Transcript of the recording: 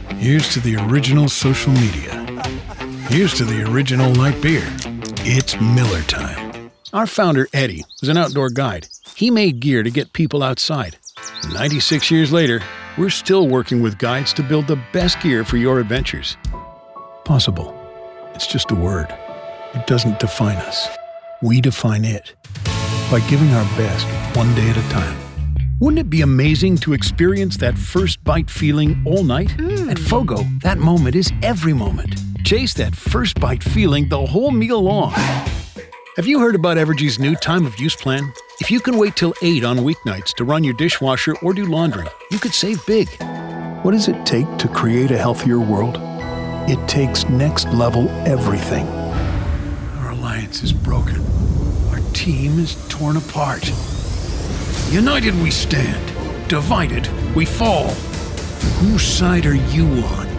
Here's to the original social media. Here's to the original light beer. It's Miller time. Our founder, Eddie, was an outdoor guide. He made gear to get people outside. 96 years later, we're still working with guides to build the best gear for your adventures. Possible. It's just a word. It doesn't define us. We define it. By giving our best, one day at a time. Wouldn't it be amazing to experience that first bite feeling all night? At Fogo, that moment is every moment. Chase that first bite feeling the whole meal long. Have you heard about Evergy's new time of use plan? If you can wait till 8 on weeknights to run your dishwasher or do laundry, you could save big. What does it take to create a healthier world? It takes next level everything. Our alliance is broken. Our team is torn apart. United we stand. Divided we fall. Whose side are you on?